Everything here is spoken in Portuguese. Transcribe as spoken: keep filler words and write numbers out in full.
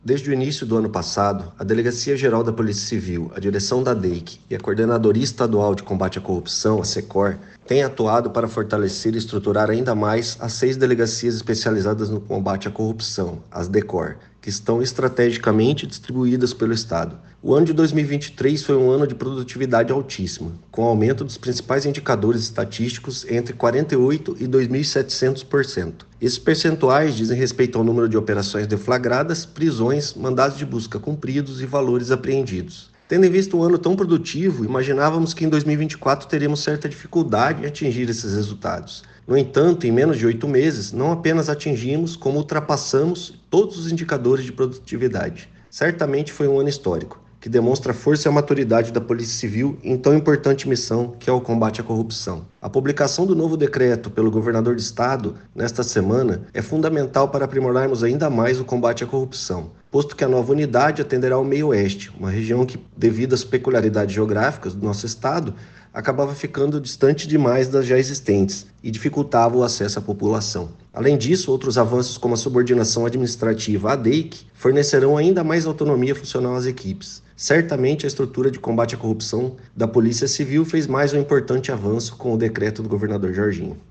Desde o início do ano passado, a Delegacia Geral da Polícia Civil, a direção da D E I C e a Coordenadoria Estadual de Combate à Corrupção, a SECOR, têm atuado para fortalecer e estruturar ainda mais as seis delegacias especializadas no combate à corrupção, as DECOR, que estão estrategicamente distribuídas pelo Estado. O ano de dois mil e vinte e três foi um ano de produtividade altíssima, com aumento dos principais indicadores estatísticos entre quarenta e oito por cento e dois mil e setecentos por cento. Esses percentuais dizem respeito ao número de operações deflagradas, prisões, mandados de busca cumpridos e valores apreendidos. Tendo em vista um ano tão produtivo, imaginávamos que em dois mil e vinte e quatro teremos certa dificuldade em atingir esses resultados. No entanto, em menos de oito meses, não apenas atingimos, como ultrapassamos todos os indicadores de produtividade. Certamente foi um ano histórico, que demonstra a força e a maturidade da Polícia Civil em tão importante missão que é o combate à corrupção. A publicação do novo decreto pelo governador do estado, nesta semana, é fundamental para aprimorarmos ainda mais o combate à corrupção, posto que a nova unidade atenderá ao meio-oeste, uma região que, devido às peculiaridades geográficas do nosso estado, acabava ficando distante demais das já existentes e dificultava o acesso à população. Além disso, outros avanços como a subordinação administrativa à D E I C fornecerão ainda mais autonomia funcional às equipes. Certamente a estrutura de combate à corrupção da Polícia Civil fez mais um importante avanço com o decreto do governador Jorginho.